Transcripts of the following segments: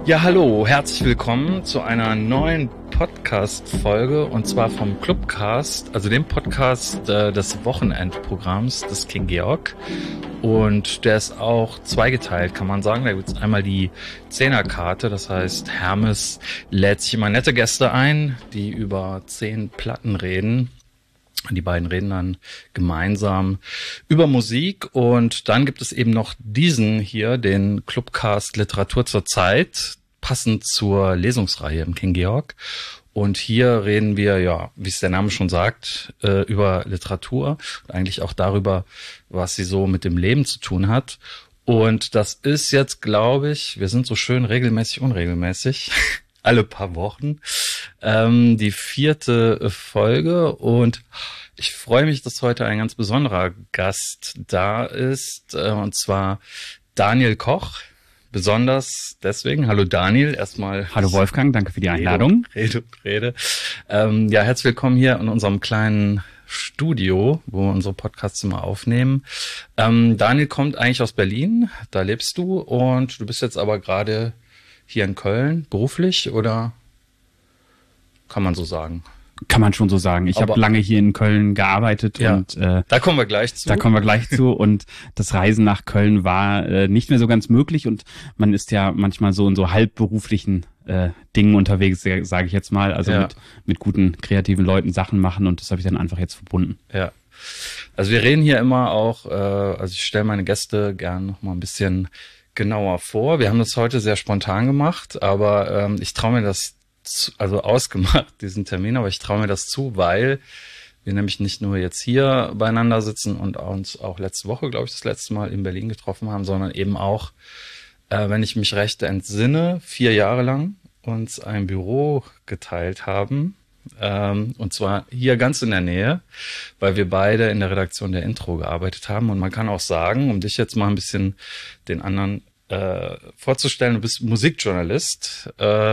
Ja, hallo, herzlich willkommen zu einer neuen Podcast-Folge und zwar vom Clubcast, also dem Podcast des Wochenendprogramms des King Georg. Und der ist auch zweigeteilt, kann man sagen. Da gibt es einmal die Zehnerkarte, das heißt, Hermes lädt sich immer nette Gäste ein, die über 10 Platten reden. Die beiden reden dann gemeinsam über Musik und dann gibt es eben noch diesen hier, den Clubcast Literatur zur Zeit, passend zur Lesungsreihe im King Georg. Und hier reden wir, ja, wie es der Name schon sagt, über Literatur und eigentlich auch darüber, was sie so mit dem Leben zu tun hat. Und das ist jetzt, glaube ich, wir sind so schön regelmäßig, unregelmäßig, alle paar Wochen, die 4. Folge und ich freue mich, dass heute ein ganz besonderer Gast da ist, und zwar Daniel Koch. Besonders deswegen. Hallo Daniel, erstmal. Hallo Wolfgang, danke für die Einladung. Rede. Ja, herzlich willkommen hier in unserem kleinen Studio, wo wir unsere Podcasts immer aufnehmen. Daniel kommt eigentlich aus Berlin, da lebst du und du bist jetzt aber gerade hier in Köln, beruflich oder kann man so sagen? Kann man schon so sagen. Ich habe lange hier in Köln gearbeitet und da kommen wir gleich zu. Und das Reisen nach Köln war nicht mehr so ganz möglich und man ist ja manchmal so in so halbberuflichen Dingen unterwegs, sage ich jetzt mal, also mit guten kreativen Leuten Sachen machen und das habe ich dann einfach jetzt verbunden. Ja. Also wir reden hier immer auch, also ich stelle meine Gäste gern noch mal ein bisschen genauer vor. Wir haben das heute sehr spontan gemacht, aber ich traue mir das ausgemacht, diesen Termin, aber ich traue mir das zu, weil wir nämlich nicht nur jetzt hier beieinander sitzen und uns auch letzte Woche, glaube ich, das letzte Mal in Berlin getroffen haben, sondern eben auch, wenn ich mich recht entsinne, 4 Jahre lang uns ein Büro geteilt haben, und zwar hier ganz in der Nähe, weil wir beide in der Redaktion der Intro gearbeitet haben und man kann auch sagen, um dich jetzt mal ein bisschen den anderen vorzustellen, du bist Musikjournalist,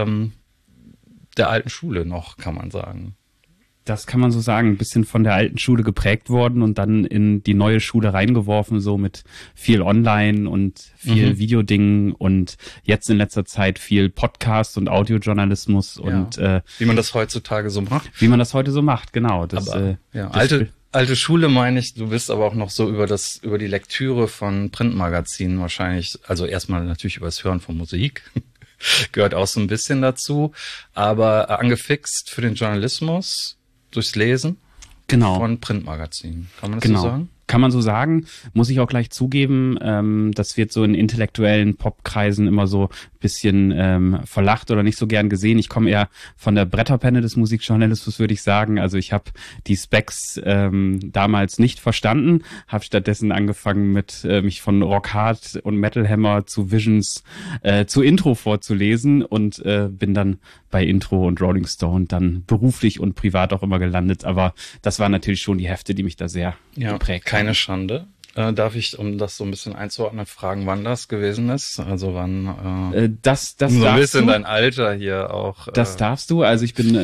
der alten Schule noch, kann man sagen. Das kann man so sagen, ein bisschen von der alten Schule geprägt worden und dann in die neue Schule reingeworfen, so mit viel Online und viel Videodingen und jetzt in letzter Zeit viel Podcast und Audiojournalismus und wie man das heutzutage so macht. Wie man das heute so macht, genau. Das, aber, alte Schule meine ich, du bist aber auch noch so über die Lektüre von Printmagazinen wahrscheinlich, also erstmal natürlich über das Hören von Musik. Gehört auch so ein bisschen dazu, aber angefixt für den Journalismus durchs Lesen von Printmagazinen. Kann man das so sagen? Kann man so sagen, muss ich auch gleich zugeben, das wird so in intellektuellen Popkreisen immer so ein bisschen verlacht oder nicht so gern gesehen. Ich komme eher von der Bretterpenne des Musikjournalismus, würde ich sagen. Also ich habe die Specs damals nicht verstanden, habe stattdessen angefangen mit mich von Rock Hard und Metal Hammer zu Visions zu Intro vorzulesen und bin dann bei Intro und Rolling Stone dann beruflich und privat auch immer gelandet. Aber das waren natürlich schon die Hefte, die mich da sehr geprägt haben. Keine Schande. Darf ich, um das so ein bisschen einzuordnen, fragen, wann das gewesen ist? Also wann das so ein bisschen dein Alter hier auch. Das darfst du. Also ich bin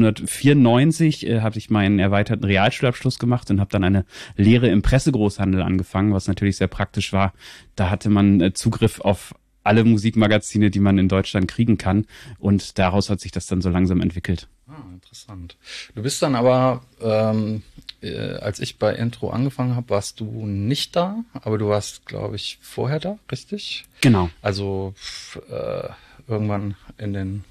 1994 habe ich meinen erweiterten Realschulabschluss gemacht und habe dann eine Lehre im Pressegroßhandel angefangen, was natürlich sehr praktisch war. Da hatte man Zugriff auf alle Musikmagazine, die man in Deutschland kriegen kann und daraus hat sich das dann so langsam entwickelt. Interessant. Du bist dann aber, als ich bei Intro angefangen habe, warst du nicht da, aber du warst, glaube ich, vorher da, richtig? Genau. Also irgendwann in den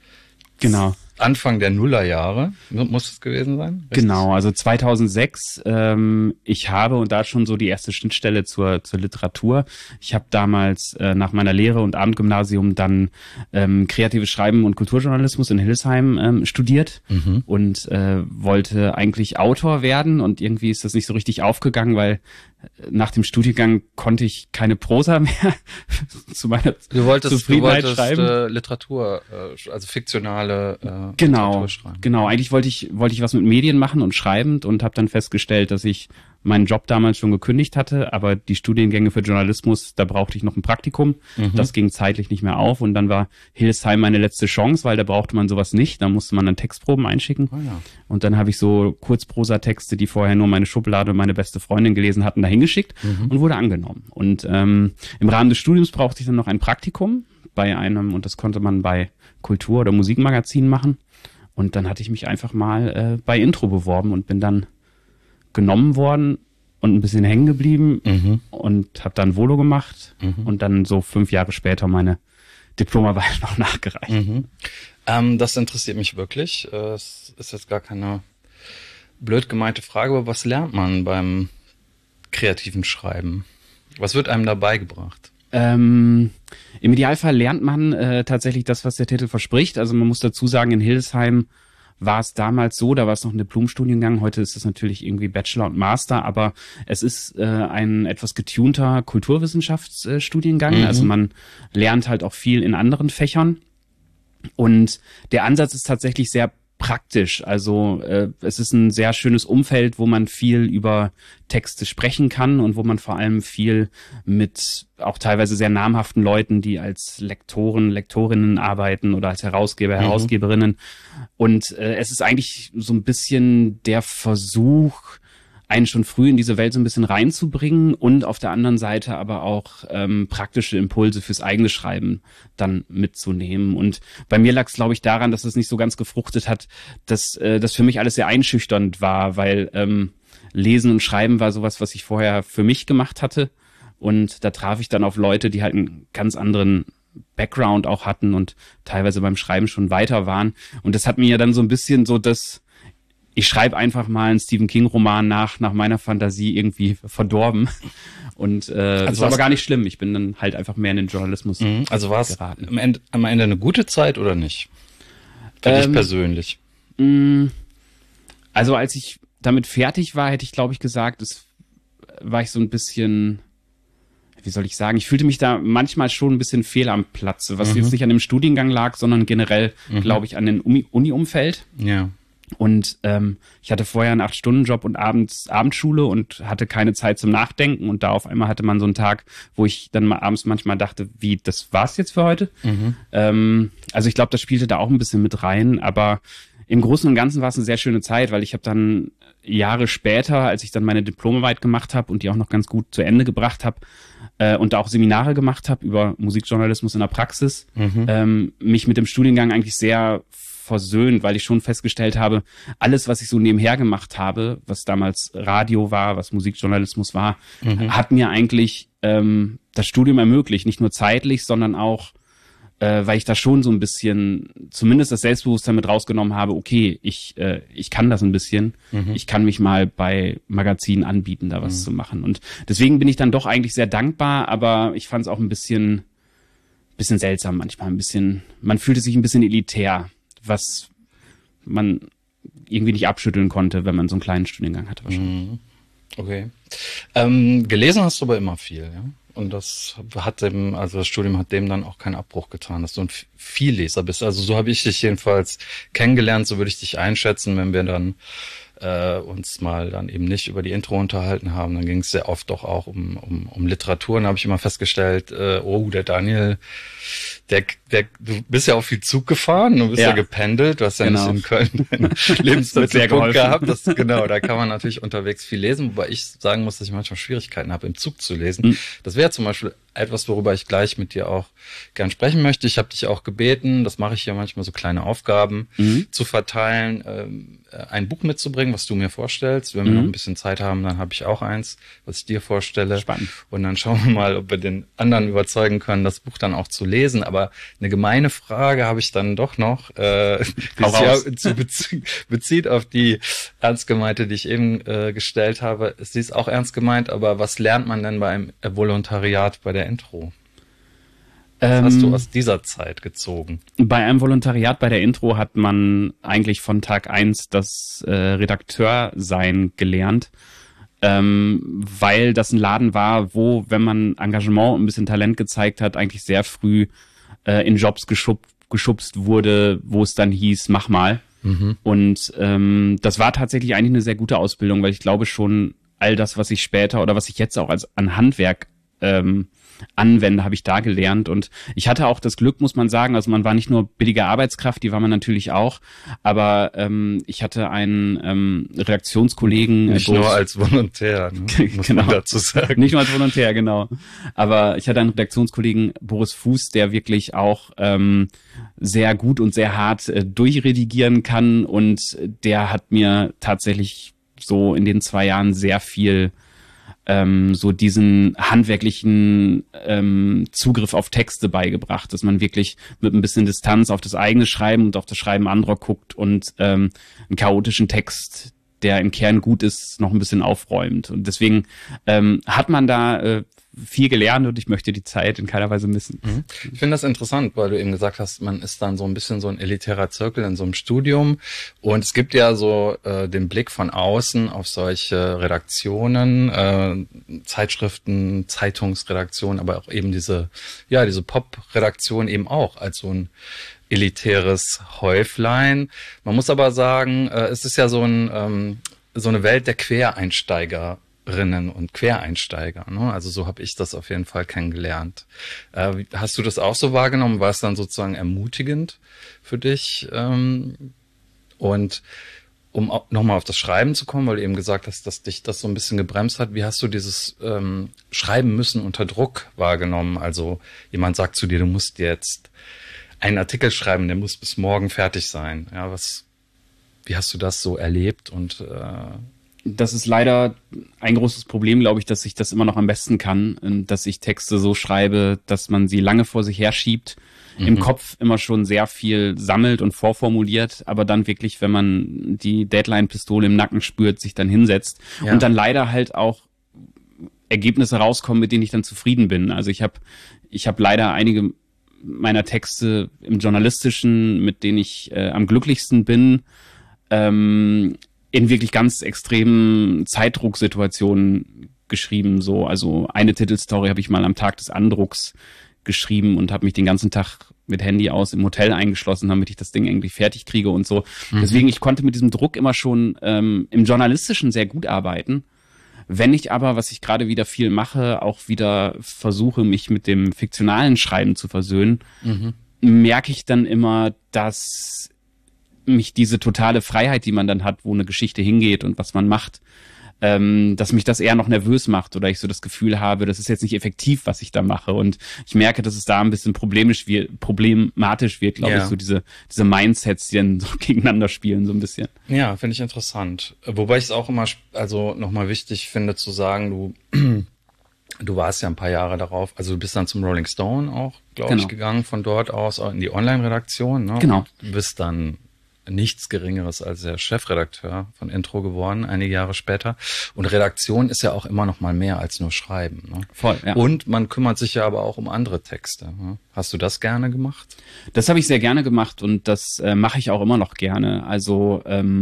Anfang der Nullerjahre muss es gewesen sein? Richtig? Genau, also 2006. Ich habe, und da schon so die erste Schnittstelle zur Literatur, ich habe damals nach meiner Lehre und Abendgymnasium dann kreatives Schreiben und Kulturjournalismus in Hildesheim studiert und wollte eigentlich Autor werden und irgendwie ist das nicht so richtig aufgegangen, weil nach dem Studiengang konnte ich keine Prosa mehr zu meiner Zufriedenheit schreiben. Literatur, also fiktionale Genau, Literatur schreiben. Genau. Eigentlich wollte ich was mit Medien machen und schreibend und habe dann festgestellt, dass ich meinen Job damals schon gekündigt hatte, aber die Studiengänge für Journalismus, da brauchte ich noch ein Praktikum. Das ging zeitlich nicht mehr auf und dann war Hildesheim meine letzte Chance, weil da brauchte man sowas nicht. Da musste man dann Textproben einschicken. Und dann habe ich so Kurzprosa-Texte, die vorher nur meine Schublade und meine beste Freundin gelesen hatten, da hingeschickt und wurde angenommen. Und im Rahmen des Studiums brauchte ich dann noch ein Praktikum. bei einem, und das konnte man bei Kultur- oder Musikmagazinen machen. Und dann hatte ich mich einfach mal bei Intro beworben und bin dann genommen worden und ein bisschen hängen geblieben und habe dann Volo gemacht und dann so 5 Jahre später meine Diplomarbeit noch nachgereicht. Das interessiert mich wirklich. Es ist jetzt gar keine blöd gemeinte Frage, aber was lernt man beim kreativen Schreiben? Was wird einem da beigebracht? Im Idealfall lernt man tatsächlich das, was der Titel verspricht. Also man muss dazu sagen, in Hildesheim war es damals so, da war es noch ein Diplomstudiengang, heute ist es natürlich irgendwie Bachelor und Master, aber es ist ein etwas getunter Kulturwissenschaftsstudiengang. Also man lernt halt auch viel in anderen Fächern und der Ansatz ist tatsächlich sehr praktisch. Also es ist ein sehr schönes Umfeld, wo man viel über Texte sprechen kann und wo man vor allem viel mit auch teilweise sehr namhaften Leuten, die als Lektoren, Lektorinnen arbeiten oder als Herausgeber, Herausgeberinnen. Und es ist eigentlich so ein bisschen der Versuch, einen schon früh in diese Welt so ein bisschen reinzubringen und auf der anderen Seite aber auch praktische Impulse fürs eigene Schreiben dann mitzunehmen. Und bei mir lag es, glaube ich, daran, dass es nicht so ganz gefruchtet hat, dass das für mich alles sehr einschüchternd war, weil Lesen und Schreiben war sowas, was ich vorher für mich gemacht hatte. Und da traf ich dann auf Leute, die halt einen ganz anderen Background auch hatten und teilweise beim Schreiben schon weiter waren. Und das hat mir ja dann so ein bisschen so das ich schreibe einfach mal einen Stephen King-Roman nach meiner Fantasie irgendwie verdorben. Und das war aber gar nicht schlimm. Ich bin dann halt einfach mehr in den Journalismus Also war es am Ende eine gute Zeit oder nicht? Für dich persönlich? Also als ich damit fertig war, hätte ich, glaube ich, gesagt, war ich so ein bisschen, wie soll ich sagen, ich fühlte mich da manchmal schon ein bisschen fehl am Platze, was jetzt nicht an dem Studiengang lag, sondern generell, glaube ich, an dem Uni-Umfeld. Ja. Und ich hatte vorher einen 8-Stunden-Job und abends Abendschule und hatte keine Zeit zum Nachdenken. Und da auf einmal hatte man so einen Tag, wo ich dann mal abends manchmal dachte, wie, das war's jetzt für heute? Also ich glaube, das spielte da auch ein bisschen mit rein. Aber im Großen und Ganzen war es eine sehr schöne Zeit, weil ich habe dann Jahre später, als ich dann meine Diplomarbeit gemacht habe und die auch noch ganz gut zu Ende gebracht habe und da auch Seminare gemacht habe über Musikjournalismus in der Praxis, mich mit dem Studiengang eigentlich sehr versöhnt, weil ich schon festgestellt habe, alles, was ich so nebenher gemacht habe, was damals Radio war, was Musikjournalismus war, hat mir eigentlich das Studium ermöglicht. Nicht nur zeitlich, sondern auch, weil ich da schon so ein bisschen, zumindest das Selbstbewusstsein mit rausgenommen habe, okay, ich kann das ein bisschen. Ich kann mich mal bei Magazinen anbieten, da was zu machen. Und deswegen bin ich dann doch eigentlich sehr dankbar, aber ich fand es auch ein bisschen seltsam manchmal, man fühlte sich ein bisschen elitär, was man irgendwie nicht abschütteln konnte, wenn man so einen kleinen Studiengang hatte wahrscheinlich. Okay. Gelesen hast du aber immer viel, ja? Und das Studium hat dem dann auch keinen Abbruch getan, dass du ein Vielleser bist. Also so habe ich dich jedenfalls kennengelernt, so würde ich dich einschätzen, wenn wir dann uns mal dann eben nicht über die Intro unterhalten haben. Dann ging es sehr oft doch auch um Literatur. Und da habe ich immer festgestellt, der Daniel, du bist ja auch viel Zug gefahren, du bist ja gependelt, du hast ja nicht in Köln einen Lebensmittelpunkt gehabt. Da kann man natürlich unterwegs viel lesen, wobei ich sagen muss, dass ich manchmal Schwierigkeiten habe, im Zug zu lesen. Das wäre zum Beispiel etwas, worüber ich gleich mit dir auch gern sprechen möchte. Ich habe dich auch gebeten, das mache ich ja manchmal, so kleine Aufgaben zu verteilen, ein Buch mitzubringen, was du mir vorstellst. Wenn wir noch ein bisschen Zeit haben, dann habe ich auch eins, was ich dir vorstelle. Spannend. Und dann schauen wir mal, ob wir den anderen überzeugen können, das Buch dann auch zu lesen. Aber eine gemeine Frage habe ich dann doch noch, die sich bezieht auf die ernst gemeinte, die ich eben gestellt habe. Sie ist auch ernst gemeint, aber was lernt man denn bei einem Volontariat bei der Intro? Was hast du aus dieser Zeit gezogen? Bei einem Volontariat bei der Intro hat man eigentlich von Tag 1 das Redakteursein gelernt, weil das ein Laden war, wo, wenn man Engagement und ein bisschen Talent gezeigt hat, eigentlich sehr früh in Jobs geschubst wurde, wo es dann hieß, mach mal. Und das war tatsächlich eigentlich eine sehr gute Ausbildung, weil ich glaube schon, all das, was ich später oder was ich jetzt auch an Handwerk anwende, habe ich da gelernt. Und ich hatte auch das Glück, muss man sagen, also man war nicht nur billige Arbeitskraft, die war man natürlich auch, aber ich hatte einen Redaktionskollegen. Nicht nur als Volontär, ne? Muss man dazu sagen. Nicht nur als Volontär, genau. Aber ich hatte einen Redaktionskollegen, Boris Fuß, der wirklich auch sehr gut und sehr hart durchredigieren kann, und der hat mir tatsächlich so in den 2 Jahren sehr viel so diesen handwerklichen Zugriff auf Texte beigebracht, dass man wirklich mit ein bisschen Distanz auf das eigene Schreiben und auf das Schreiben anderer guckt und einen chaotischen Text, der im Kern gut ist, noch ein bisschen aufräumt. Und deswegen hat man da viel gelernt, und ich möchte die Zeit in keiner Weise missen. Ich finde das interessant, weil du eben gesagt hast, man ist dann so ein bisschen so ein elitärer Zirkel in so einem Studium, und es gibt ja so den Blick von außen auf solche Redaktionen, Zeitschriften, Zeitungsredaktionen, aber auch eben diese Pop-Redaktion eben auch als so ein elitäres Häuflein. Man muss aber sagen, es ist ja so eine Welt der Quereinsteigerinnen und Quereinsteiger, ne? Also so habe ich das auf jeden Fall kennengelernt. Hast du das auch so wahrgenommen? War es dann sozusagen ermutigend für dich? Und um nochmal auf das Schreiben zu kommen, weil du eben gesagt hast, dass dich das so ein bisschen gebremst hat, wie hast du dieses Schreiben müssen unter Druck wahrgenommen? Also jemand sagt zu dir, du musst jetzt einen Artikel schreiben, der muss bis morgen fertig sein. Ja, wie hast du das so erlebt? Und das ist leider ein großes Problem, glaube ich, dass ich das immer noch am besten kann, dass ich Texte so schreibe, dass man sie lange vor sich herschiebt, im Kopf immer schon sehr viel sammelt und vorformuliert, aber dann wirklich, wenn man die Deadline-Pistole im Nacken spürt, sich dann hinsetzt und dann leider halt auch Ergebnisse rauskommen, mit denen ich dann zufrieden bin. Also ich hab leider einige meiner Texte im Journalistischen, mit denen ich am glücklichsten bin, in wirklich ganz extremen Zeitdrucksituationen geschrieben. So, also eine Titelstory habe ich mal am Tag des Andrucks geschrieben und habe mich den ganzen Tag mit Handy aus im Hotel eingeschlossen, damit ich das Ding irgendwie fertig kriege und so. Deswegen, ich konnte mit diesem Druck immer schon im Journalistischen sehr gut arbeiten. Wenn ich aber, was ich gerade wieder viel mache, auch wieder versuche, mich mit dem fiktionalen Schreiben zu versöhnen, merke ich dann immer, dass mich diese totale Freiheit, die man dann hat, wo eine Geschichte hingeht und was man macht, dass mich das eher noch nervös macht, oder ich so das Gefühl habe, das ist jetzt nicht effektiv, was ich da mache. Und ich merke, dass es da ein bisschen problematisch wird, glaube ich, so diese Mindsets, die dann so gegeneinander spielen, so ein bisschen. Ja, finde ich interessant. Wobei ich es auch immer, also nochmal wichtig finde zu sagen, du warst ja ein paar Jahre darauf, also du bist dann zum Rolling Stone auch, glaube ich, gegangen, von dort aus auch in die Online-Redaktion, ne? Genau. Du bist dann nichts Geringeres als der Chefredakteur von Intro geworden, einige Jahre später. Und Redaktion ist ja auch immer noch mal mehr als nur Schreiben, ne? Voll, ja. Und man kümmert sich ja aber auch um andere Texte, ne? Hast du das gerne gemacht? Das habe ich sehr gerne gemacht, und das mache ich auch immer noch gerne. Also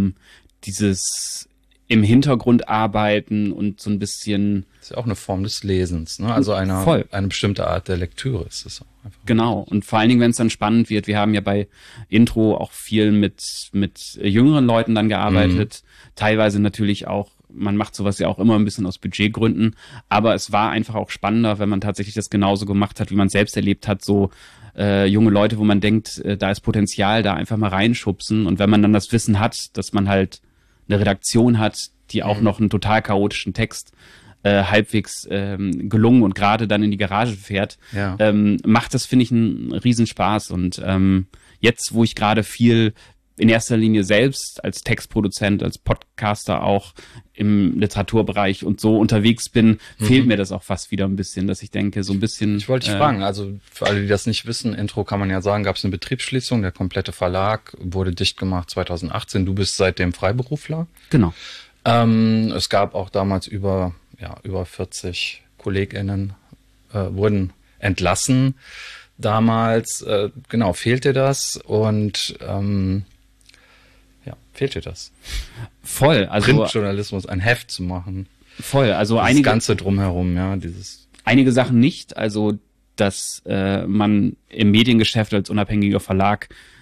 dieses im Hintergrund arbeiten und so ein bisschen... Das ist ja auch eine Form des Lesens, ne? Also eine bestimmte Art der Lektüre ist es auch einfach. Genau. Und vor allen Dingen, wenn es dann spannend wird, wir haben ja bei Intro auch viel mit jüngeren Leuten dann gearbeitet, teilweise natürlich auch, man macht sowas ja auch immer ein bisschen aus Budgetgründen, aber es war einfach auch spannender, wenn man tatsächlich das genauso gemacht hat, wie man selbst erlebt hat, so junge Leute, wo man denkt, da ist Potenzial, da einfach mal reinschubsen, und wenn man dann das Wissen hat, dass man halt eine Redaktion hat, die auch noch einen total chaotischen Text halbwegs gelungen und gerade dann in die Garage fährt, macht das, finde ich, einen Riesenspaß. Und jetzt, wo ich gerade viel in erster Linie selbst als Textproduzent, als Podcaster auch im Literaturbereich und so unterwegs bin, fehlt mir das auch fast wieder ein bisschen, dass ich denke, so ein bisschen... Ich wollte dich fragen, also für alle, die das nicht wissen, Intro kann man ja sagen, gab es eine Betriebsschließung, der komplette Verlag wurde dicht gemacht 2018, du bist seitdem Freiberufler. Genau. Es gab auch damals über 40 KollegInnen wurden entlassen. Damals, fehlt dir das? Und fehlt dir das? Voll. Also Printjournalismus, ein Heft zu machen. Voll. Also das Ganze drumherum, ja, dieses... Einige Sachen nicht. Also, dass man im Mediengeschäft als unabhängiger Verlag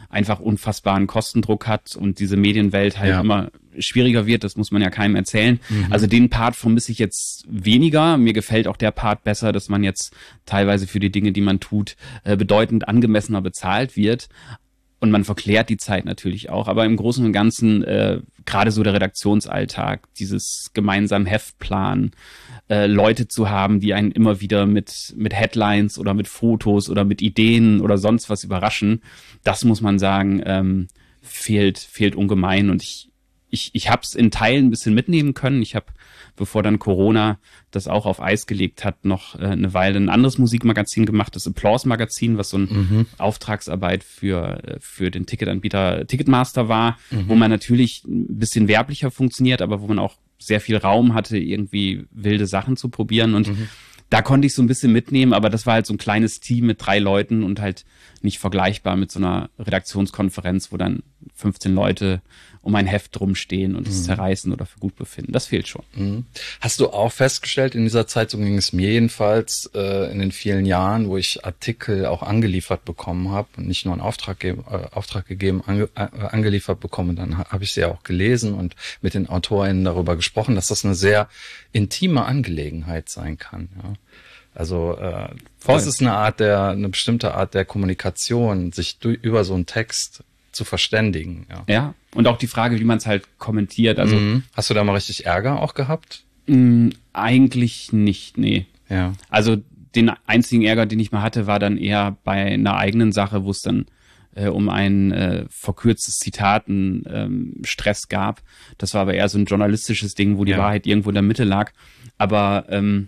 einfach unfassbaren Kostendruck hat und diese Medienwelt halt immer schwieriger wird, das muss man ja keinem erzählen. Also den Part vermisse ich jetzt weniger. Mir gefällt auch der Part besser, dass man jetzt teilweise für die Dinge, die man tut, bedeutend angemessener bezahlt wird. Und man verklärt die Zeit natürlich auch. Aber im Großen und Ganzen, gerade so der Redaktionsalltag, dieses gemeinsam Heftplan, Leute zu haben, die einen immer wieder mit Headlines oder mit Fotos oder mit Ideen oder sonst was überraschen, das muss man sagen, fehlt ungemein. Und ich habe es in Teilen ein bisschen mitnehmen können. Ich habe, bevor dann Corona das auch auf Eis gelegt hat, noch eine Weile ein anderes Musikmagazin gemacht, das Applause-Magazin, was so ein Auftragsarbeit für den Ticketanbieter Ticketmaster war, wo man natürlich ein bisschen werblicher funktioniert, aber wo man auch sehr viel Raum hatte, irgendwie wilde Sachen zu probieren. Und da konnte ich so ein bisschen mitnehmen, aber das war halt so ein kleines Team mit 3 Leuten und halt nicht vergleichbar mit so einer Redaktionskonferenz, wo dann 15 Leute um ein Heft rumstehen und es zerreißen oder für gut befinden. Das fehlt schon. Hast du auch festgestellt in dieser Zeit, so ging es mir jedenfalls, in den vielen Jahren, wo ich Artikel auch angeliefert bekommen habe und nicht nur einen Auftrag gegeben, angeliefert bekommen, dann habe ich sie auch gelesen und mit den AutorInnen darüber gesprochen, dass das eine sehr intime Angelegenheit sein kann. Ja. Also das ist eine bestimmte Art der Kommunikation, sich über so einen Text zu verständigen. Ja, und auch die Frage, wie man es halt kommentiert. Also hast du da mal richtig Ärger auch gehabt? Eigentlich nicht, nee. Ja. Also den einzigen Ärger, den ich mal hatte, war dann eher bei einer eigenen Sache, wo es dann um ein verkürztes Zitat Stress gab. Das war aber eher so ein journalistisches Ding, wo die Wahrheit irgendwo in der Mitte lag. Aber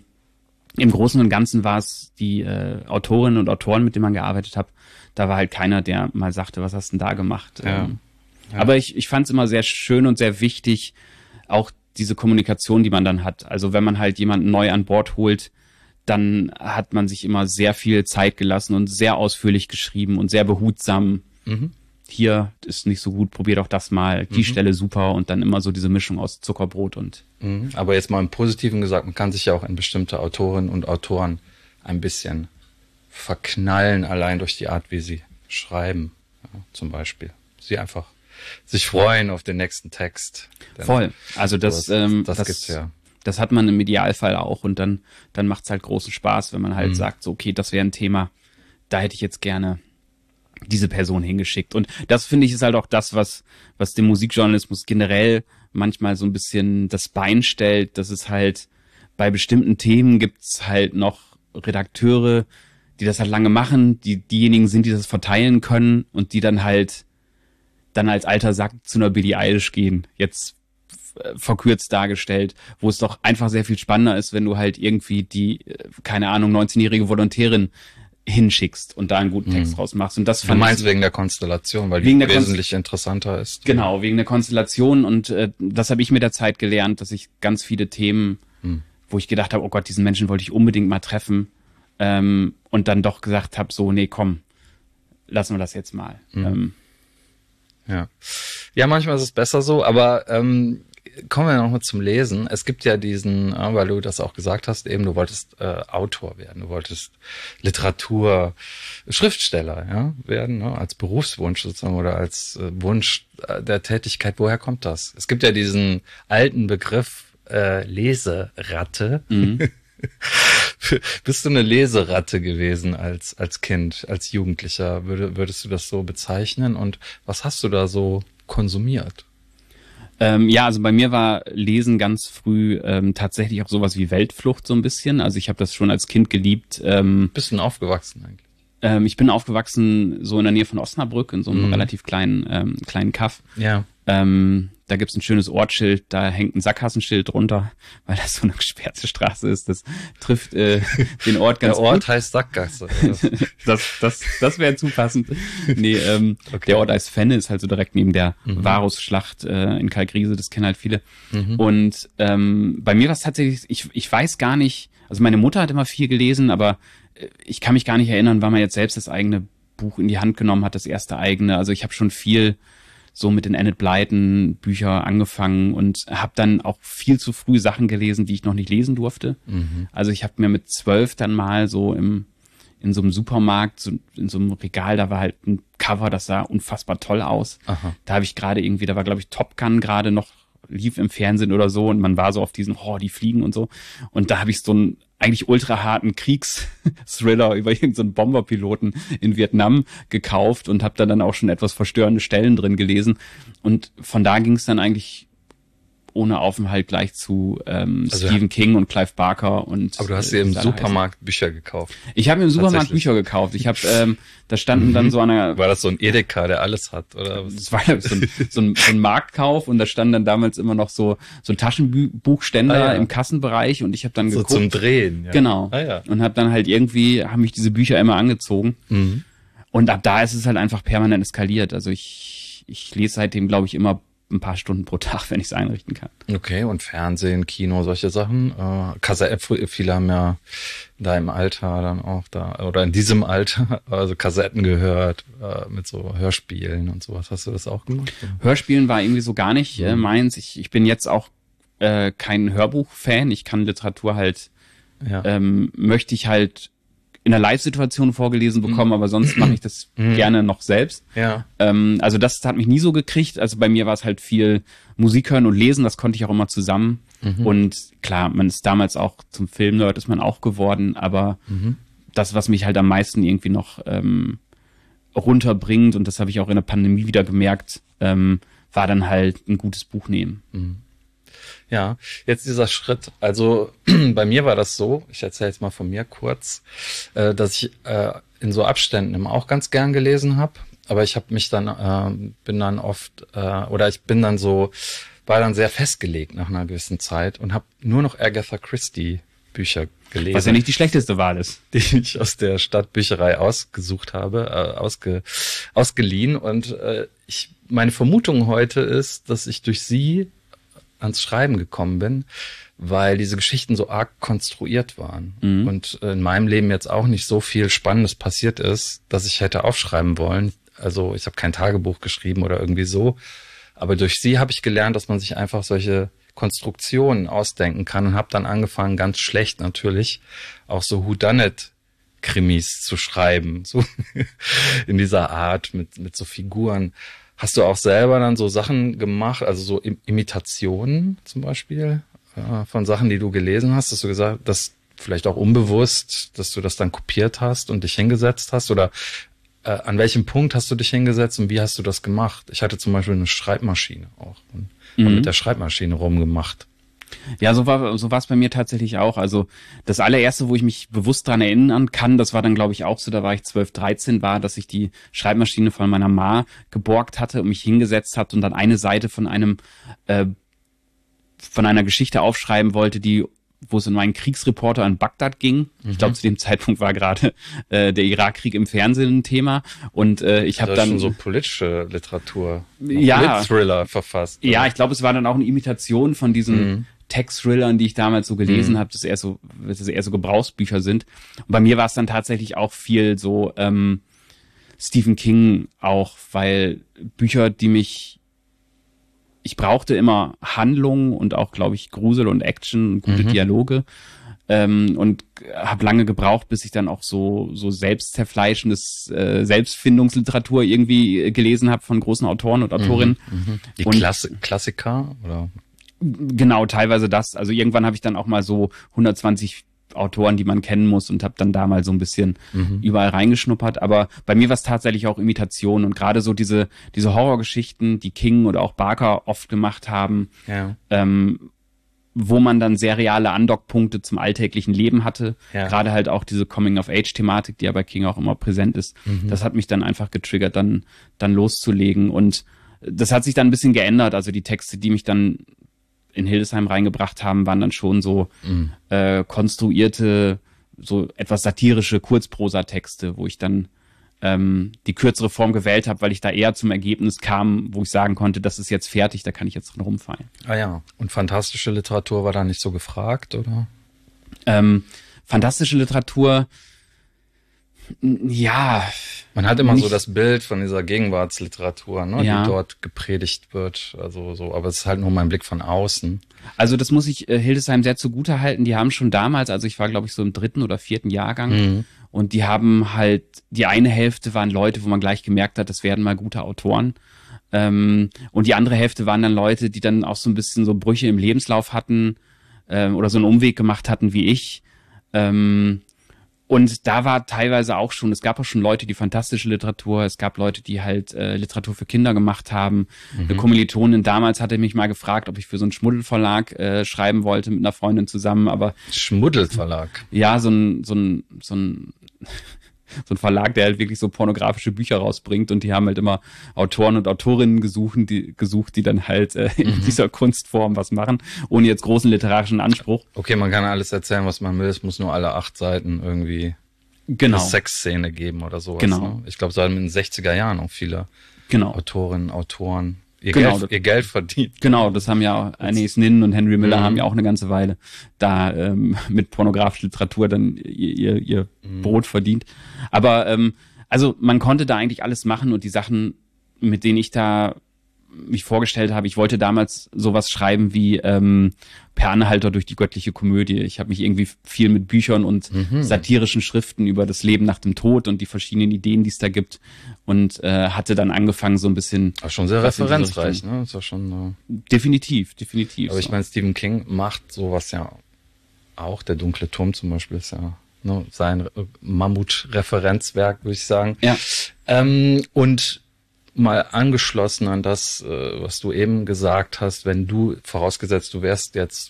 im Großen und Ganzen war es die Autorinnen und Autoren, mit denen man gearbeitet hat. Da war halt keiner, der mal sagte, was hast du denn da gemacht? Ja. Aber ich fand es immer sehr schön und sehr wichtig, auch diese Kommunikation, die man dann hat. Also wenn man halt jemanden neu an Bord holt, dann hat man sich immer sehr viel Zeit gelassen und sehr ausführlich geschrieben und sehr behutsam. Hier ist nicht so gut, probier doch das mal, die Stelle super und dann immer so diese Mischung aus Zuckerbrot und... Aber jetzt mal im Positiven gesagt, man kann sich ja auch in bestimmte Autorinnen und Autoren ein bisschen verknallen, allein durch die Art, wie sie schreiben, zum Beispiel. Sie einfach sich freuen auf den nächsten Text. Voll. Also das gibt's ja. Das hat man im Idealfall auch und dann macht's halt großen Spaß, wenn man halt sagt, so okay, das wäre ein Thema, da hätte ich jetzt gerne diese Person hingeschickt. Und das, finde ich, ist halt auch das, was dem Musikjournalismus generell manchmal so ein bisschen das Bein stellt, dass es halt bei bestimmten Themen gibt's halt noch Redakteure, die das halt lange machen, diejenigen sind, die das verteilen können und die dann halt als alter Sack zu einer Billie Eilish gehen, jetzt verkürzt dargestellt, wo es doch einfach sehr viel spannender ist, wenn du halt irgendwie die, keine Ahnung, 19-jährige Volontärin hinschickst und da einen guten Text draus machst. Und das du meinst wegen der Konstellation, weil die wesentlich interessanter ist. Genau, wegen der Konstellation und das habe ich mit der Zeit gelernt, dass ich ganz viele Themen, wo ich gedacht habe, oh Gott, diesen Menschen wollte ich unbedingt mal treffen, und dann doch gesagt habe, so, nee, komm, lassen wir das jetzt mal. Ja, manchmal ist es besser so, aber kommen wir noch mal zum Lesen. Es gibt ja diesen, weil du das auch gesagt hast, eben du wolltest Autor werden, du wolltest Schriftsteller werden, ne, als Berufswunsch sozusagen oder als Wunsch der Tätigkeit. Woher kommt das? Es gibt ja diesen alten Begriff Leseratte. Bist du eine Leseratte gewesen als Kind, als Jugendlicher? Würdest du das so bezeichnen? Und was hast du da so konsumiert? Ja, also bei mir war Lesen ganz früh tatsächlich auch sowas wie Weltflucht so ein bisschen. Also ich habe das schon als Kind geliebt. Bist du denn aufgewachsen eigentlich? Ich bin aufgewachsen so in der Nähe von Osnabrück, in so einem relativ kleinen Kaff. Ja. Da gibt's ein schönes Ortsschild, da hängt ein Sackgassenschild drunter, weil das so eine gesperrte Straße ist. Das trifft den Ort ganz gut. Der Ort heißt Sackgasse. Das wäre zu passend. Nee, okay. Der Ort heißt Fenne, ist halt so direkt neben der Varusschlacht in Kalkriese, das kennen halt viele. Und bei mir war es tatsächlich, ich weiß gar nicht, also meine Mutter hat immer viel gelesen, aber ich kann mich gar nicht erinnern, wann man jetzt selbst das eigene Buch in die Hand genommen hat, das erste eigene. Also ich habe schon viel so mit den Enid Blyton Bücher angefangen und habe dann auch viel zu früh Sachen gelesen, die ich noch nicht lesen durfte. Also ich habe mir mit 12 dann mal so im in so einem Supermarkt, so in so einem Regal, da war halt ein Cover, das sah unfassbar toll aus. Aha. Da habe ich gerade irgendwie, da war glaube ich Top Gun gerade noch, lief im Fernsehen oder so und man war so auf diesen, die fliegen und so. Und da habe ich so einen eigentlich ultra harten Kriegsthriller über irgendeinen so Bomberpiloten in Vietnam gekauft und habe da dann auch schon etwas verstörende Stellen drin gelesen. Und von da ging es dann eigentlich ohne Aufenthalt gleich zu Stephen King und Clive Barker. Aber du hast dir im Supermarkt Bücher gekauft. Ich habe mir im Supermarkt Bücher gekauft. Ich habe, da standen dann so einer... War das so ein Edeka, der alles hat? Oder? Das war so ein Marktkauf und da standen dann damals immer noch so Taschenbuchständer im Kassenbereich und ich habe dann geguckt. So zum Drehen. Ja. Genau. Und habe dann halt haben mich diese Bücher immer angezogen. Mhm. Und ab da ist es halt einfach permanent eskaliert. Also ich lese seitdem, glaube ich, immer ein paar Stunden pro Tag, wenn ich es einrichten kann. Okay, und Fernsehen, Kino, solche Sachen. Viele haben ja da im Alter dann auch oder in diesem Alter, also Kassetten gehört mit so Hörspielen und sowas. Hast du das auch gemacht? Oder? Hörspielen war irgendwie so gar nicht meins. Ich bin jetzt auch kein Hörbuch-Fan. Ich kann Literatur halt, möchte ich halt in einer Live-Situation vorgelesen bekommen, aber sonst mache ich das gerne noch selbst. Ja. Also das hat mich nie so gekriegt. Also bei mir war es halt viel Musik hören und lesen, das konnte ich auch immer zusammen. Und klar, man ist damals auch zum Filmnerd ist man auch geworden, aber das, was mich halt am meisten irgendwie noch runterbringt, und das habe ich auch in der Pandemie wieder gemerkt, war dann halt ein gutes Buch nehmen. Ja, jetzt dieser Schritt. Also bei mir war das so, ich erzähle jetzt mal von mir kurz, dass ich in so Abständen immer auch ganz gern gelesen habe. Aber ich habe mich dann, war dann sehr festgelegt nach einer gewissen Zeit und habe nur noch Agatha Christie Bücher gelesen. Was ja nicht die schlechteste Wahl ist. Die ich aus der Stadtbücherei ausgesucht habe, ausgeliehen. Und meine Vermutung heute ist, dass ich durch sie ans Schreiben gekommen bin, weil diese Geschichten so arg konstruiert waren. Und in meinem Leben jetzt auch nicht so viel Spannendes passiert ist, dass ich hätte aufschreiben wollen. Also ich habe kein Tagebuch geschrieben oder irgendwie so. Aber durch sie habe ich gelernt, dass man sich einfach solche Konstruktionen ausdenken kann und habe dann angefangen, ganz schlecht natürlich, auch so Whodunit-Krimis zu schreiben. So in dieser Art mit so Figuren. Hast du auch selber dann so Sachen gemacht, also so Imitationen zum Beispiel von Sachen, die du gelesen hast, dass du gesagt, dass vielleicht auch unbewusst, dass du das dann kopiert hast und dich hingesetzt hast? Oder an welchem Punkt hast du dich hingesetzt und wie hast du das gemacht? Ich hatte zum Beispiel eine Schreibmaschine auch und mit der Schreibmaschine rumgemacht. Ja, so war es bei mir tatsächlich auch. Also das allererste, wo ich mich bewusst dran erinnern kann, das war dann, glaube ich, auch so, da war ich 12, 13, dass ich die Schreibmaschine von meiner Ma geborgt hatte und mich hingesetzt hatte und dann eine Seite von einer Geschichte aufschreiben wollte, wo es um einen Kriegsreporter in Bagdad ging. Ich glaube, zu dem Zeitpunkt war gerade der Irakkrieg im Fernsehen ein Thema. Und ich habe dann schon so politische Literatur, Thriller verfasst. Oder? Ja, ich glaube, es war dann auch eine Imitation von diesen Text-Thrillern, die ich damals so gelesen habe, dass es eher so Gebrauchsbücher sind. Und bei mir war es dann tatsächlich auch viel so Stephen King auch, weil Bücher, ich brauchte immer Handlung und auch, glaube ich, Grusel und Action und gute Dialoge und habe lange gebraucht, bis ich dann auch so selbstzerfleischendes Selbstfindungsliteratur irgendwie gelesen habe von großen Autoren und Autorinnen. Die Klassiker, oder? Genau, teilweise das. Also irgendwann habe ich dann auch mal so 120 Autoren, die man kennen muss und habe dann da mal so ein bisschen überall reingeschnuppert. Aber bei mir war es tatsächlich auch Imitation und gerade so diese Horrorgeschichten, die King oder auch Barker oft gemacht haben, wo man dann sehr reale Andockpunkte zum alltäglichen Leben hatte. Ja. Gerade halt auch diese Coming-of-Age-Thematik, die ja bei King auch immer präsent ist. Das hat mich dann einfach getriggert, dann loszulegen. Und das hat sich dann ein bisschen geändert. Also die Texte, die mich dann in Hildesheim reingebracht haben, waren dann schon so konstruierte, so etwas satirische Kurzprosatexte, wo ich dann die kürzere Form gewählt habe, weil ich da eher zum Ergebnis kam, wo ich sagen konnte, das ist jetzt fertig, da kann ich jetzt drin rumfallen. Ah ja, und fantastische Literatur war da nicht so gefragt, oder? Fantastische Literatur, ja. Man hat immer so das Bild von dieser Gegenwartsliteratur, ne, die dort gepredigt wird, also so, aber es ist halt nur mein Blick von außen. Also das muss ich Hildesheim sehr zugute halten. Die haben schon damals, also ich war glaube ich so im 3. oder 4. Jahrgang Und die haben halt, die eine Hälfte waren Leute, wo man gleich gemerkt hat, das werden mal gute Autoren. Und die andere Hälfte waren dann Leute, die dann auch so ein bisschen so Brüche im Lebenslauf hatten oder so einen Umweg gemacht hatten wie ich. Und da war teilweise auch schon, es gab auch schon Leute, die fantastische Literatur, es gab Leute, die halt Literatur für Kinder gemacht haben. Eine Kommilitonin damals hatte mich mal gefragt, ob ich für so einen Schmuddelverlag schreiben wollte mit einer Freundin zusammen, aber Schmuddelverlag? Ja, so ein Verlag, der halt wirklich so pornografische Bücher rausbringt, und die haben halt immer Autoren und Autorinnen gesucht, die dann halt in dieser Kunstform was machen, ohne jetzt großen literarischen Anspruch. Okay, man kann alles erzählen, was man will, es muss nur alle 8 Seiten irgendwie eine Sexszene geben oder sowas. Genau. Ne? Ich glaube, so haben in den 60er Jahren auch viele Autorinnen, Autoren ihr Geld verdient. Genau, das haben ja auch Anais Nin und Henry Miller haben ja auch eine ganze Weile da mit pornografischer Literatur dann ihr Brot verdient. Aber also man konnte da eigentlich alles machen, und die Sachen, mit denen ich da mich vorgestellt habe, ich wollte damals sowas schreiben wie Per Anhalter durch die göttliche Komödie. Ich habe mich irgendwie viel mit Büchern und satirischen Schriften über das Leben nach dem Tod und die verschiedenen Ideen, die es da gibt, und hatte dann angefangen so ein bisschen... Aber schon sehr referenzreich, ne? Das war schon... Definitiv. Aber ich meine, Stephen King macht sowas ja auch. Der dunkle Turm zum Beispiel ist ja sein Mammut-Referenzwerk, würde ich sagen. Ja. Und mal angeschlossen an das, was du eben gesagt hast, wenn du, vorausgesetzt, du wärst jetzt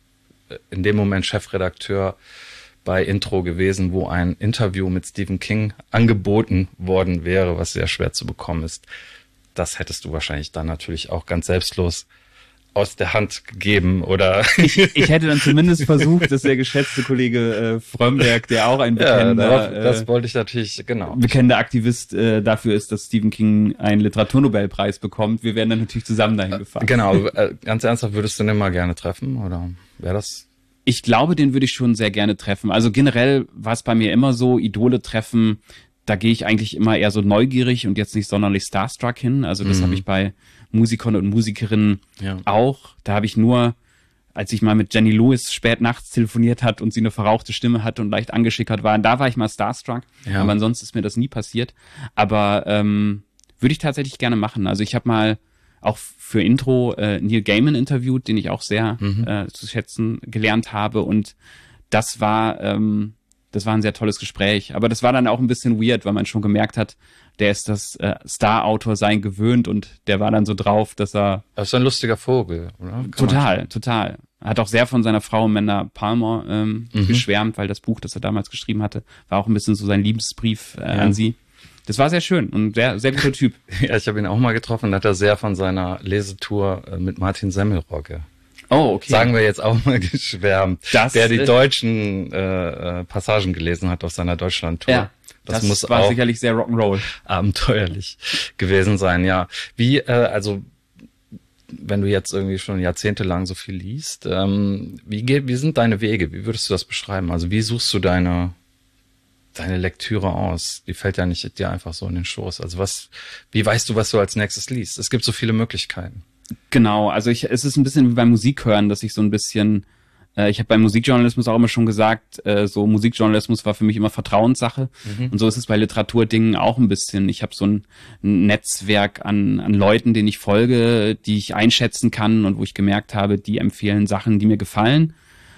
in dem Moment Chefredakteur bei Intro gewesen, wo ein Interview mit Stephen King angeboten worden wäre, was sehr schwer zu bekommen ist, das hättest du wahrscheinlich dann natürlich auch ganz selbstlos aus der Hand gegeben, oder? Ich hätte dann zumindest versucht, dass der geschätzte Kollege Frömmberg, der auch ein bekennender, das wollte ich natürlich, bekennender Aktivist dafür ist, dass Stephen King einen Literaturnobelpreis bekommt. Wir wären dann natürlich zusammen dahin gefahren. Genau, ganz ernsthaft, würdest du den mal gerne treffen, oder wäre das? Ich glaube, den würde ich schon sehr gerne treffen. Also generell war es bei mir immer so, Idole treffen, da gehe ich eigentlich immer eher so neugierig und jetzt nicht sonderlich starstruck hin. Also das habe ich bei Musikern und Musikerinnen auch. Da habe ich nur, als ich mal mit Jenny Lewis spät nachts telefoniert hat und sie eine verrauchte Stimme hatte und leicht angeschickert war, da war ich mal starstruck. Ja. Aber ansonsten ist mir das nie passiert. Aber würde ich tatsächlich gerne machen. Also ich habe mal auch für Intro Neil Gaiman interviewt, den ich auch sehr zu schätzen gelernt habe. Und das war ein sehr tolles Gespräch. Aber das war dann auch ein bisschen weird, weil man schon gemerkt hat, der ist das Star-Autor sein gewöhnt, und der war dann so drauf, dass er... Das ist ein lustiger Vogel, oder? Total. Er hat auch sehr von seiner Frau Amanda Palmer geschwärmt, weil das Buch, das er damals geschrieben hatte, war auch ein bisschen so sein Liebesbrief an sie. Das war sehr schön und sehr, sehr guter Typ. Ja, ich habe ihn auch mal getroffen, da hat er sehr von seiner Lesetour mit Martin Semmelrogge. Oh, okay. Sagen wir jetzt auch mal geschwärmt, der die deutschen Passagen gelesen hat auf seiner Deutschland-Tour. Ja, das muss war auch sicherlich sehr Rock'n'Roll. Abenteuerlich gewesen sein, ja. Wie, also wenn du jetzt irgendwie schon jahrzehntelang so viel liest, wie sind deine Wege? Wie würdest du das beschreiben? Also wie suchst du deine Lektüre aus? Die fällt ja nicht dir einfach so in den Schoß. Also wie weißt du, was du als nächstes liest? Es gibt so viele Möglichkeiten. Genau, also es ist ein bisschen wie beim Musikhören, dass ich so ein bisschen, ich habe beim Musikjournalismus auch immer schon gesagt, so Musikjournalismus war für mich immer Vertrauenssache. Und so ist es bei Literaturdingen auch ein bisschen. Ich habe so ein Netzwerk an Leuten, denen ich folge, die ich einschätzen kann und wo ich gemerkt habe, die empfehlen Sachen, die mir gefallen.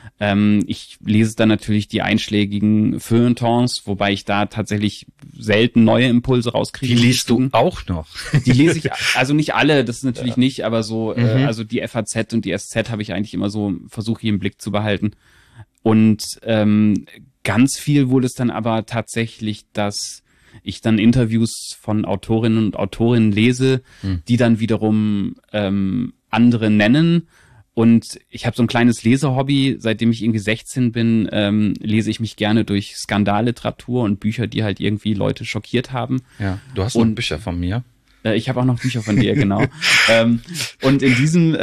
Ich lese dann natürlich die einschlägigen Feuilletons, wobei ich da tatsächlich selten neue Impulse rauskriege. Die liest du auch noch? Die lese ich, also nicht alle, das ist natürlich nicht, aber so, also die FAZ und die SZ habe ich eigentlich immer so, versuche ich im Blick zu behalten. Und ganz viel wurde es dann aber tatsächlich, dass ich dann Interviews von Autorinnen und Autorinnen lese, die dann wiederum andere nennen. Und ich habe so ein kleines Lesehobby, seitdem ich irgendwie 16 bin, lese ich mich gerne durch Skandalliteratur und Bücher, die halt irgendwie Leute schockiert haben. Ja, du hast noch Bücher von mir. Ich habe auch noch Bücher von dir, genau. Und in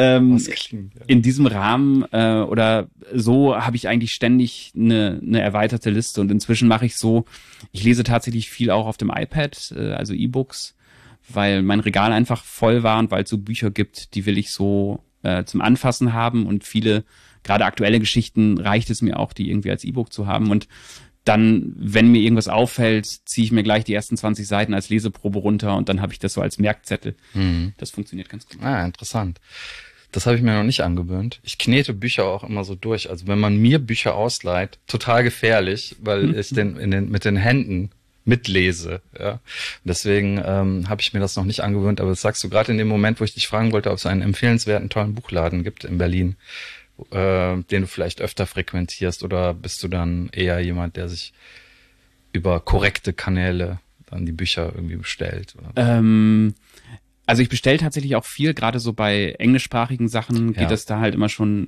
diesem Rahmen oder so habe ich eigentlich ständig eine erweiterte Liste. Und inzwischen mache ich so, ich lese tatsächlich viel auch auf dem iPad, also E-Books, weil mein Regal einfach voll war und weil es so Bücher gibt, die will ich so zum Anfassen haben, und viele, gerade aktuelle Geschichten, reicht es mir auch, die irgendwie als E-Book zu haben. Und dann, wenn mir irgendwas auffällt, ziehe ich mir gleich die ersten 20 Seiten als Leseprobe runter und dann habe ich das so als Merkzettel. Das funktioniert ganz gut. Ah, interessant. Das habe ich mir noch nicht angewöhnt. Ich knete Bücher auch immer so durch. Also wenn man mir Bücher ausleiht, total gefährlich, weil ich mit den Händen mitlese. Ja. deswegen habe ich mir das noch nicht angewöhnt. Aber das sagst du gerade in dem Moment, wo ich dich fragen wollte, ob es einen empfehlenswerten, tollen Buchladen gibt in Berlin, den du vielleicht öfter frequentierst, oder bist du dann eher jemand, der sich über korrekte Kanäle dann die Bücher irgendwie bestellt? Oder? Also ich bestelle tatsächlich auch viel, gerade so bei englischsprachigen Sachen geht das da halt immer schon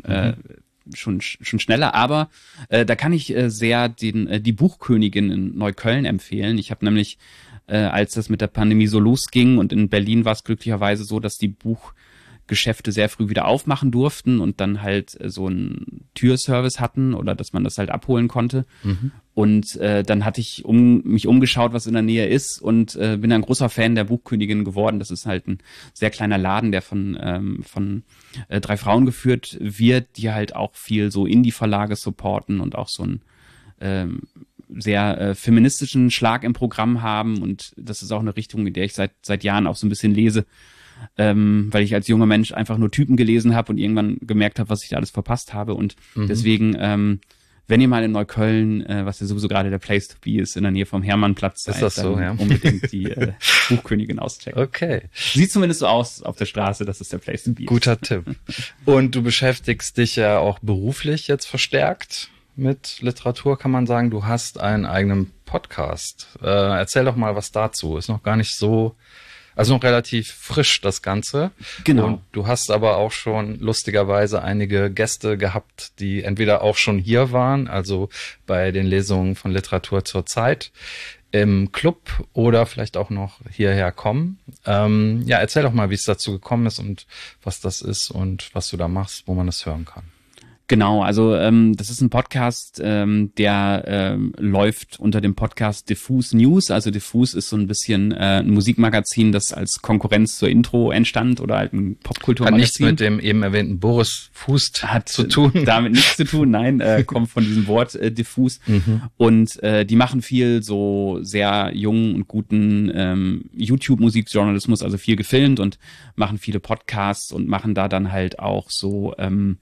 schneller, aber da kann ich sehr die Buchkönigin in Neukölln empfehlen. Ich habe nämlich, als das mit der Pandemie so losging, und in Berlin war es glücklicherweise so, dass die Buchgeschäfte sehr früh wieder aufmachen durften und dann halt so einen Türservice hatten oder dass man das halt abholen konnte. Und dann hatte ich mich umgeschaut, was in der Nähe ist, und bin ein großer Fan der Buchkönigin geworden. Das ist halt ein sehr kleiner Laden, der von 3 Frauen geführt wird, die halt auch viel so Indie-Verlage supporten und auch so einen sehr feministischen Schlag im Programm haben. Und das ist auch eine Richtung, in der ich seit Jahren auch so ein bisschen lese, weil ich als junger Mensch einfach nur Typen gelesen habe und irgendwann gemerkt habe, was ich da alles verpasst habe. Und deswegen, wenn ihr mal in Neukölln, was ja sowieso gerade der Place to be ist, in der Nähe vom Hermannplatz seid, ist das so, dann unbedingt die Buchkönigin auschecken. Okay. Sieht zumindest so aus auf der Straße, dass es der Place to be ist. Guter Tipp. Und du beschäftigst dich ja auch beruflich jetzt verstärkt mit Literatur, kann man sagen. Du hast einen eigenen Podcast. Erzähl doch mal was dazu. Ist noch gar nicht so... Also noch relativ frisch das Ganze. Genau. Und du hast aber auch schon lustigerweise einige Gäste gehabt, die entweder auch schon hier waren, also bei den Lesungen von Literatur zur Zeit im Club, oder vielleicht auch noch hierher kommen. Erzähl doch mal, wie es dazu gekommen ist und was das ist und was du da machst, wo man das hören kann. Genau, also das ist ein Podcast, der läuft unter dem Podcast Diffus News. Also Diffus ist so ein bisschen ein Musikmagazin, das als Konkurrenz zur Intro entstand, oder halt ein Popkulturmagazin. Hat nichts mit dem eben erwähnten Boris Fußt zu tun. Damit nichts zu tun, nein, kommt von diesem Wort Diffus. Und die machen viel so sehr jungen und guten YouTube-Musikjournalismus, also viel gefilmt, und machen viele Podcasts und machen da dann halt auch so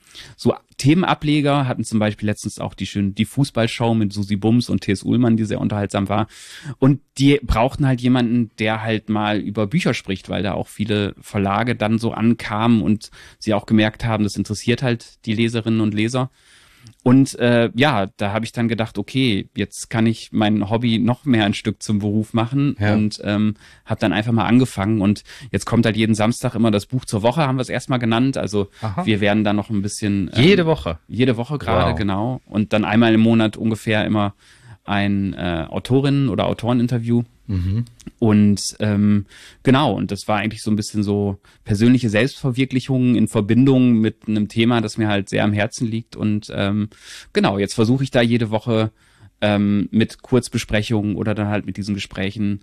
Themenableger, hatten zum Beispiel letztens auch die Fußballshow mit Susi Bums und T.S. Ullmann, die sehr unterhaltsam war. Und die brauchten halt jemanden, der halt mal über Bücher spricht, weil da auch viele Verlage dann so ankamen und sie auch gemerkt haben, das interessiert halt die Leserinnen und Leser. Und da habe ich dann gedacht, okay, jetzt kann ich mein Hobby noch mehr ein Stück zum Beruf machen, und habe dann einfach mal angefangen, und jetzt kommt halt jeden Samstag immer das Buch zur Woche, haben wir es erstmal genannt. Also wir werden dann noch ein bisschen... Jede Woche? Jede Woche gerade, genau. Und dann einmal im Monat ungefähr immer ein Autorinnen- oder Autoreninterview. Und genau, und das war eigentlich so ein bisschen so persönliche Selbstverwirklichung in Verbindung mit einem Thema, das mir halt sehr am Herzen liegt. Und genau, jetzt versuche ich da jede Woche mit Kurzbesprechungen oder dann halt mit diesen Gesprächen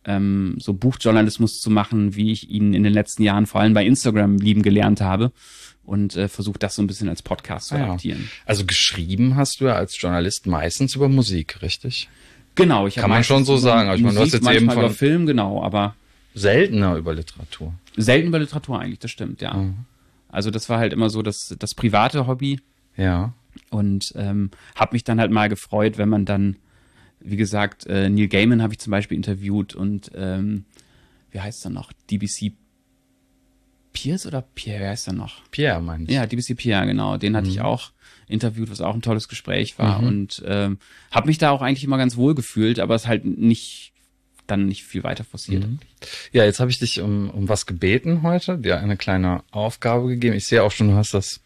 so Buchjournalismus zu machen, wie ich ihn in den letzten Jahren vor allem bei Instagram lieben gelernt habe. Und versuche das so ein bisschen als Podcast zu adaptieren. Also geschrieben hast du ja als Journalist meistens über Musik, richtig? Genau, kann man schon so sagen. Aber ich meine, du hast jetzt eben von über Film, genau, aber seltener über Literatur. Selten über Literatur eigentlich, das stimmt, ja. Also das war halt immer so das private Hobby. Ja. Und habe mich dann halt mal gefreut, wenn man dann, wie gesagt, Neil Gaiman habe ich zum Beispiel interviewt, und wie heißt er noch? DBC Pierce oder Pierre, wie heißt er noch? Pierre, meine ich. Ja, DBC Pierre, genau. Den hatte ich auch interviewt, was auch ein tolles Gespräch war, und habe mich da auch eigentlich immer ganz wohl gefühlt, aber es halt nicht viel weiter forciert. Ja, jetzt habe ich dich um was gebeten heute, dir eine kleine Aufgabe gegeben. Ich sehe auch schon, du hast das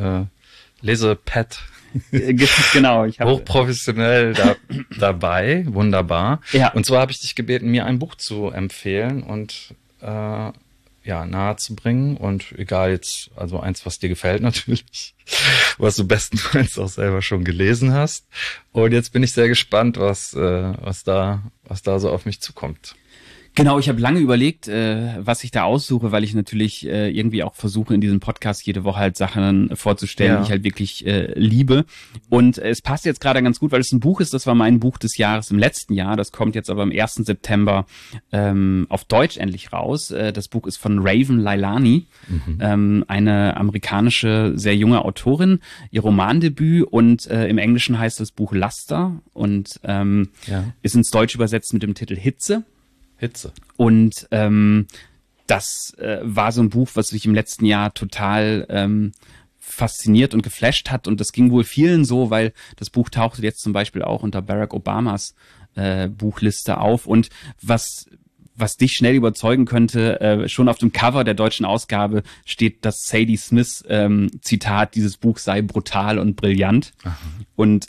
Lesepad genau, ich habe hochprofessionell dabei, wunderbar. Ja. Und zwar habe ich dich gebeten, mir ein Buch zu empfehlen und nahe zu bringen, und egal jetzt, also eins, was dir gefällt natürlich, was du bestenfalls auch selber schon gelesen hast. Und jetzt bin ich sehr gespannt, was da so auf mich zukommt. Genau, ich habe lange überlegt, was ich da aussuche, weil ich natürlich irgendwie auch versuche, in diesem Podcast jede Woche halt Sachen vorzustellen, die ich halt wirklich liebe. Und es passt jetzt gerade ganz gut, weil es ein Buch ist, das war mein Buch des Jahres im letzten Jahr. Das kommt jetzt aber am 1. September auf Deutsch endlich raus. Das Buch ist von Raven Leilani, eine amerikanische, sehr junge Autorin, ihr Romandebüt, und im Englischen heißt das Buch Laster und ist ins Deutsche übersetzt mit dem Titel Hitze. Und das war so ein Buch, was mich im letzten Jahr total fasziniert und geflasht hat. Und das ging wohl vielen so, weil das Buch tauchte jetzt zum Beispiel auch unter Barack Obamas Buchliste auf. Und was dich schnell überzeugen könnte, schon auf dem Cover der deutschen Ausgabe steht das Sadie Smith Zitat, dieses Buch sei brutal und brillant. Aha. Und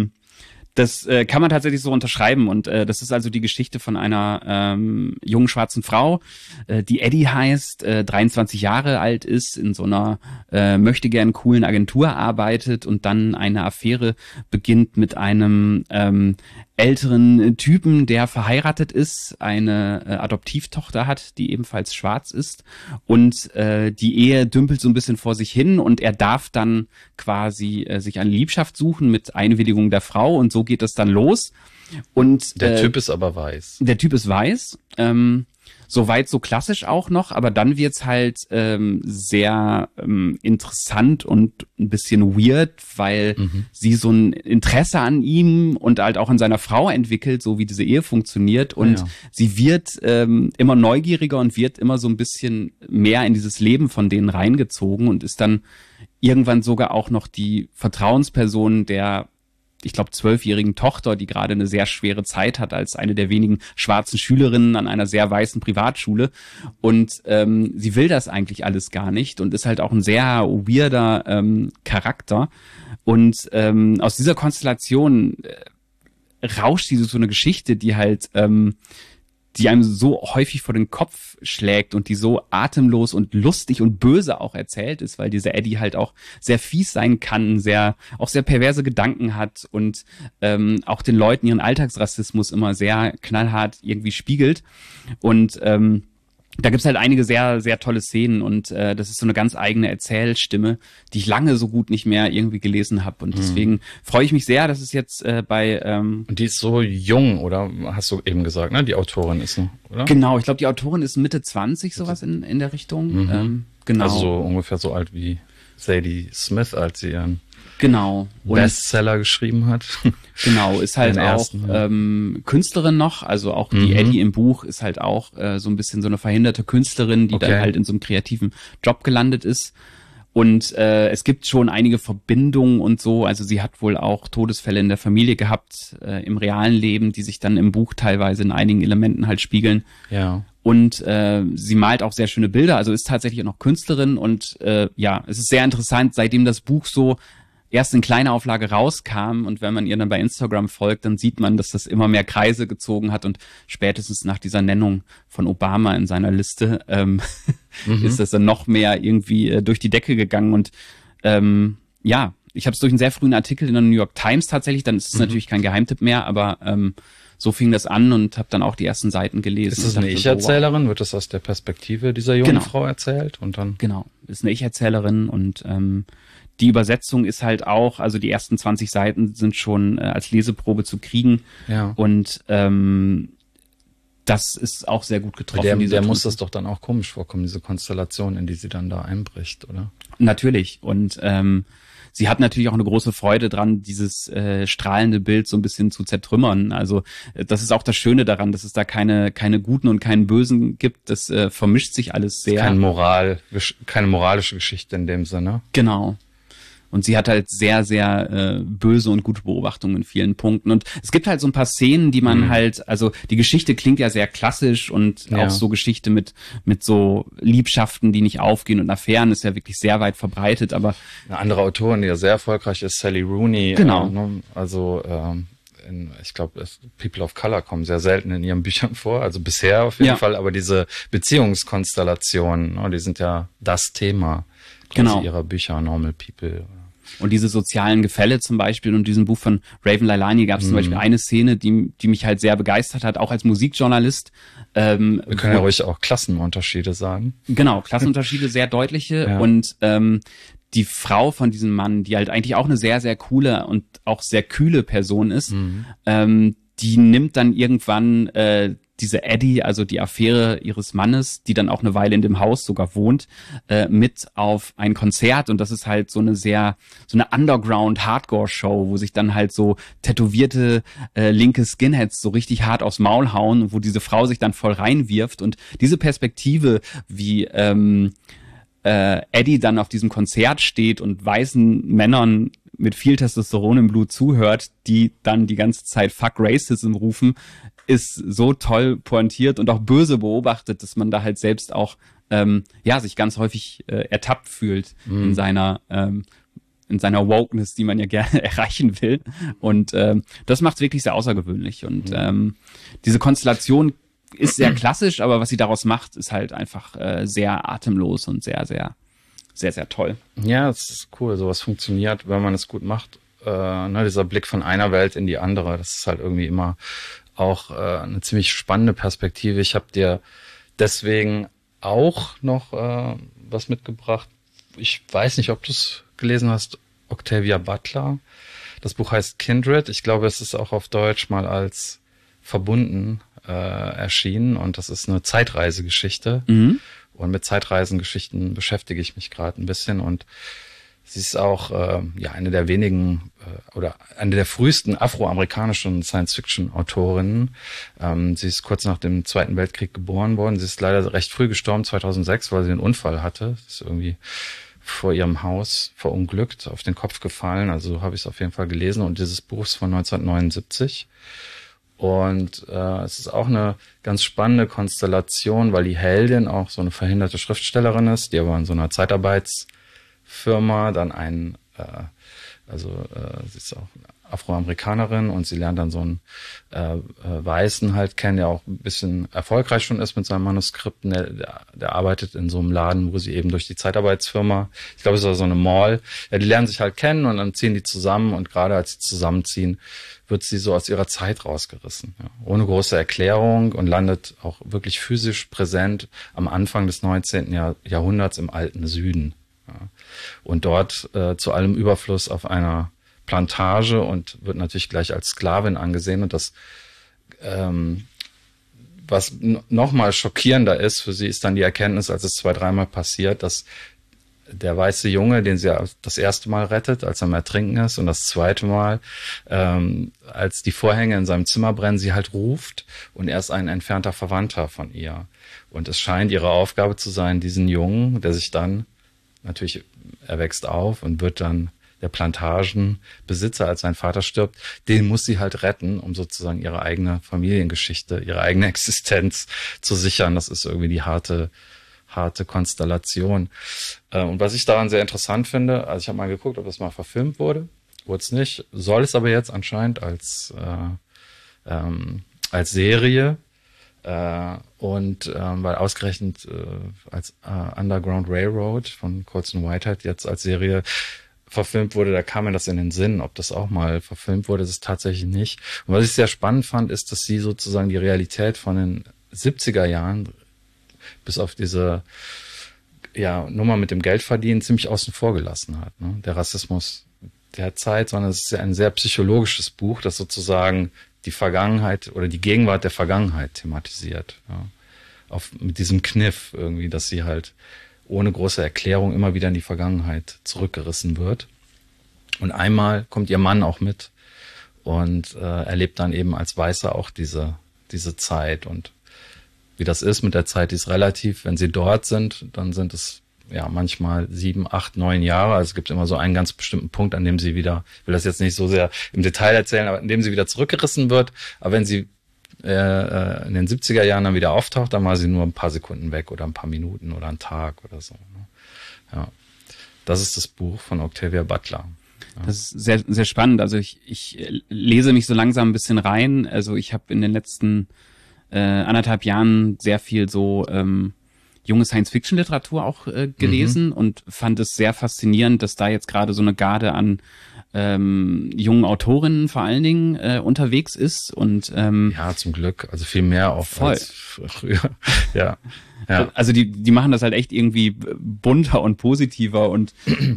das kann man tatsächlich so unterschreiben, und das ist also die Geschichte von einer jungen schwarzen Frau, die Eddie heißt, 23 Jahre alt ist, in so einer möchtegern coolen Agentur arbeitet und dann eine Affäre beginnt mit einem älteren Typen, der verheiratet ist, eine Adoptivtochter hat, die ebenfalls schwarz ist, und die Ehe dümpelt so ein bisschen vor sich hin, und er darf dann quasi sich eine Liebschaft suchen mit Einwilligung der Frau, und so geht es dann los. Und der Typ ist aber weiß. Der Typ ist weiß, soweit so klassisch auch noch, aber dann wird's halt sehr interessant und ein bisschen weird, weil sie so ein Interesse an ihm und halt auch an seiner Frau entwickelt, so wie diese Ehe funktioniert, und sie wird immer neugieriger und wird immer so ein bisschen mehr in dieses Leben von denen reingezogen und ist dann irgendwann sogar auch noch die Vertrauensperson der, ich glaube, 12-jährigen Tochter, die gerade eine sehr schwere Zeit hat als eine der wenigen schwarzen Schülerinnen an einer sehr weißen Privatschule. Und sie will das eigentlich alles gar nicht und ist halt auch ein sehr weirder Charakter. Und aus dieser Konstellation rauscht sie so eine Geschichte, die halt die einem so häufig vor den Kopf schlägt und die so atemlos und lustig und böse auch erzählt ist, weil dieser Eddie halt auch sehr fies sein kann, auch sehr perverse Gedanken hat und auch den Leuten ihren Alltagsrassismus immer sehr knallhart irgendwie spiegelt. Und da gibt's halt einige sehr, sehr tolle Szenen, und das ist so eine ganz eigene Erzählstimme, die ich lange so gut nicht mehr irgendwie gelesen habe. Und deswegen freue ich mich sehr, dass es jetzt und die ist so jung, oder hast du eben gesagt, ne? Die Autorin ist noch, oder? Genau, ich glaube, die Autorin ist Mitte 20, sowas in der Richtung. Genau. Also so ungefähr so alt wie Sadie Smith, als sie ihren Bestseller geschrieben hat. Genau, ist halt auch Künstlerin noch, also auch die Eddie im Buch ist halt auch so ein bisschen so eine verhinderte Künstlerin, die dann halt in so einem kreativen Job gelandet ist. Und es gibt schon einige Verbindungen und so, also sie hat wohl auch Todesfälle in der Familie gehabt, im realen Leben, die sich dann im Buch teilweise in einigen Elementen halt spiegeln. Ja. Und sie malt auch sehr schöne Bilder, also ist tatsächlich auch noch Künstlerin, und ja, es ist sehr interessant, seitdem das Buch so erst in kleiner Auflage rauskam, und wenn man ihr dann bei Instagram folgt, dann sieht man, dass das immer mehr Kreise gezogen hat, und spätestens nach dieser Nennung von Obama in seiner Liste ist das dann noch mehr irgendwie durch die Decke gegangen. Und ja, ich habe es durch einen sehr frühen Artikel in der New York Times tatsächlich, dann ist es natürlich kein Geheimtipp mehr, aber so fing das an, und habe dann auch die ersten Seiten gelesen. Ist das eine Ich-Erzählerin? Wird das aus der Perspektive dieser jungen Frau erzählt? Und dann Genau, ist eine Ich-Erzählerin, und die Übersetzung ist halt auch, also die ersten 20 Seiten sind schon als Leseprobe zu kriegen. Ja. Und das ist auch sehr gut getroffen. Der muss das doch dann auch komisch vorkommen, diese Konstellation, in die sie dann da einbricht, oder? Natürlich. Und sie hat natürlich auch eine große Freude dran, dieses strahlende Bild so ein bisschen zu zertrümmern. Also das ist auch das Schöne daran, dass es da keine Guten und keinen Bösen gibt. Das vermischt sich alles sehr. Keine moralische Geschichte in dem Sinne. Genau. Und sie hat halt sehr, sehr böse und gute Beobachtungen in vielen Punkten. Und es gibt halt so ein paar Szenen, die man halt, also die Geschichte klingt ja sehr klassisch, und auch so Geschichte mit so Liebschaften, die nicht aufgehen, und Affären ist ja wirklich sehr weit verbreitet. Aber eine andere Autorin, die ja sehr erfolgreich ist, Sally Rooney. Genau. Also ich glaube, People of Color kommen sehr selten in ihren Büchern vor, also bisher auf jeden Fall, aber diese Beziehungskonstellationen, die sind ja das Thema ihrer Bücher, Normal People. Und diese sozialen Gefälle zum Beispiel, und in diesem Buch von Raven Leilani gab es zum Beispiel eine Szene, die mich halt sehr begeistert hat, auch als Musikjournalist. Wir können ja ruhig auch Klassenunterschiede sagen. Genau, Klassenunterschiede, sehr deutliche. Ja. Und die Frau von diesem Mann, die halt eigentlich auch eine sehr, sehr coole und auch sehr kühle Person ist, die nimmt dann irgendwann diese Eddie, also die Affäre ihres Mannes, die dann auch eine Weile in dem Haus sogar wohnt, mit auf ein Konzert. Und das ist halt so eine Underground-Hardcore-Show, wo sich dann halt so tätowierte linke Skinheads so richtig hart aufs Maul hauen, wo diese Frau sich dann voll reinwirft. Und diese Perspektive, wie Eddie dann auf diesem Konzert steht und weißen Männern mit viel Testosteron im Blut zuhört, die dann die ganze Zeit Fuck Racism rufen, ist so toll pointiert und auch böse beobachtet, dass man da halt selbst auch sich ganz häufig ertappt fühlt in seiner Wokeness, die man ja gerne erreichen will. Und das macht es wirklich sehr außergewöhnlich. Und diese Konstellation ist sehr klassisch, aber was sie daraus macht, ist halt einfach sehr atemlos und sehr, sehr, sehr, sehr toll. Ja, es ist cool. Sowas funktioniert, wenn man es gut macht. Dieser Blick von einer Welt in die andere, das ist halt irgendwie immer auch eine ziemlich spannende Perspektive. Ich habe dir deswegen auch noch was mitgebracht. Ich weiß nicht, ob du es gelesen hast, Octavia Butler. Das Buch heißt Kindred. Ich glaube, es ist auch auf Deutsch mal als Verbunden erschienen, und das ist eine Zeitreisegeschichte. Und mit Zeitreisengeschichten beschäftige ich mich gerade ein bisschen, und sie ist auch eine der wenigen oder eine der frühesten afroamerikanischen Science-Fiction-Autorinnen. Sie ist kurz nach dem Zweiten Weltkrieg geboren worden. Sie ist leider recht früh gestorben, 2006, weil sie einen Unfall hatte. Sie ist irgendwie vor ihrem Haus verunglückt, auf den Kopf gefallen. Also so habe ich es auf jeden Fall gelesen. Und dieses Buch ist von 1979. Und es ist auch eine ganz spannende Konstellation, weil die Heldin auch so eine verhinderte Schriftstellerin ist, die aber in so einer Zeitarbeitsfirma dann sie ist auch Afroamerikanerin, und sie lernt dann so einen Weißen halt kennen, der auch ein bisschen erfolgreich schon ist mit seinen Manuskripten. Der arbeitet in so einem Laden, wo sie eben durch die Zeitarbeitsfirma, ich glaube, es ist so eine Mall, die lernen sich halt kennen, und dann ziehen die zusammen, und gerade als sie zusammenziehen, wird sie so aus ihrer Zeit rausgerissen, ohne große Erklärung, und landet auch wirklich physisch präsent am Anfang des 19. Jahrhunderts im alten Süden. Und dort zu allem Überfluss auf einer Plantage, und wird natürlich gleich als Sklavin angesehen. Und das, was noch mal schockierender ist für sie, ist dann die Erkenntnis, als es 2-3 Mal passiert, dass der weiße Junge, den sie das erste Mal rettet, als er am Ertrinken ist, und das zweite Mal, als die Vorhänge in seinem Zimmer brennen, sie halt ruft, und er ist ein entfernter Verwandter von ihr. Und es scheint ihre Aufgabe zu sein, diesen Jungen, der sich dann, natürlich, er wächst auf und wird dann der Plantagenbesitzer, als sein Vater stirbt, den muss sie halt retten, um sozusagen ihre eigene Familiengeschichte, ihre eigene Existenz zu sichern. Das ist irgendwie die harte Konstellation. Und was ich daran sehr interessant finde, also ich habe mal geguckt, ob das mal verfilmt wurde es nicht, soll es aber jetzt anscheinend als Serie, weil ausgerechnet als Underground Railroad von Colson Whitehead jetzt als Serie verfilmt wurde, da kam mir das in den Sinn, ob das auch mal verfilmt wurde, das ist tatsächlich nicht. Und was ich sehr spannend fand, ist, dass sie sozusagen die Realität von den 70er Jahren bis auf diese Nummer mit dem Geldverdienen ziemlich außen vor gelassen hat. Ne? Der Rassismus der Zeit, sondern es ist ja ein sehr psychologisches Buch, das sozusagen die Vergangenheit oder die Gegenwart der Vergangenheit thematisiert. Ja? Mit diesem Kniff irgendwie, dass sie halt ohne große Erklärung immer wieder in die Vergangenheit zurückgerissen wird. Und einmal kommt ihr Mann auch mit und erlebt dann eben als Weißer auch diese Zeit. Und wie das ist mit der Zeit, die ist relativ. Wenn sie dort sind, dann sind es manchmal 7, 8, 9 Jahre. Also es gibt immer so einen ganz bestimmten Punkt, an dem sie wieder, ich will das jetzt nicht so sehr im Detail erzählen, aber an dem sie wieder zurückgerissen wird. Aber wenn sie in den 70er Jahren dann wieder auftaucht, dann war sie nur ein paar Sekunden weg oder ein paar Minuten oder einen Tag oder so. Ne? Ja, das ist das Buch von Octavia Butler. Ja. Das ist sehr, sehr spannend. Also ich lese mich so langsam ein bisschen rein. Also ich habe in den letzten 1,5 Jahren sehr viel so junge Science-Fiction-Literatur auch gelesen und fand es sehr faszinierend, dass da jetzt gerade so eine Garde an jungen Autorinnen vor allen Dingen unterwegs ist und ja, zum Glück, also viel mehr auch als früher. Ja. Also die machen das halt echt irgendwie bunter und positiver und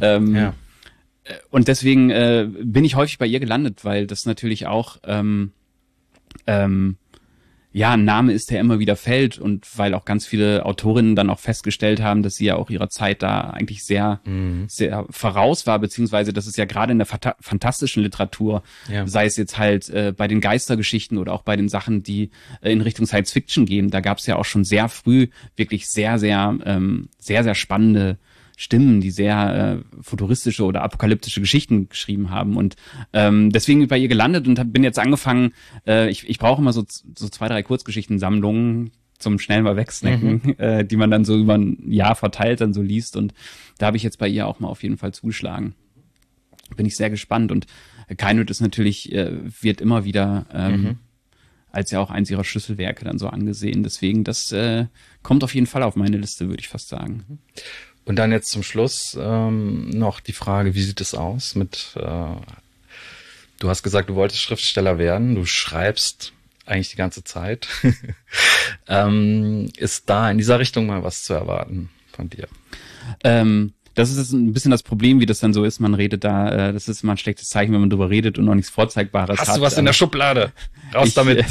und deswegen bin ich häufig bei ihr gelandet, weil das natürlich auch ein Name ist, der immer wieder fällt und weil auch ganz viele Autorinnen dann auch festgestellt haben, dass sie ja auch ihrer Zeit da eigentlich sehr, sehr voraus war, beziehungsweise dass es ja gerade in der fantastischen Literatur, sei es jetzt halt bei den Geistergeschichten oder auch bei den Sachen, die in Richtung Science Fiction gehen, da gab es ja auch schon sehr früh wirklich sehr, sehr, sehr, sehr spannende Stimmen, die sehr futuristische oder apokalyptische Geschichten geschrieben haben und deswegen bin ich bei ihr gelandet und bin jetzt angefangen, ich brauche immer so 2, 3 Kurzgeschichtensammlungen zum schnell mal wegsnacken, die man dann so über ein Jahr verteilt dann so liest und da habe ich jetzt bei ihr auch mal auf jeden Fall zugeschlagen. Bin ich sehr gespannt und Keinwood ist natürlich, wird immer wieder als ja auch eins ihrer Schlüsselwerke dann so angesehen, deswegen das kommt auf jeden Fall auf meine Liste, würde ich fast sagen. Und dann jetzt zum Schluss noch die Frage, wie sieht es aus mit, du hast gesagt, du wolltest Schriftsteller werden, du schreibst eigentlich die ganze Zeit. Ist da in dieser Richtung mal was zu erwarten von dir? Das ist ein bisschen das Problem, wie das dann so ist. Man redet da, das ist immer ein schlechtes Zeichen, wenn man drüber redet und noch nichts Vorzeigbares hat. Hast du was in der Schublade? Raus damit.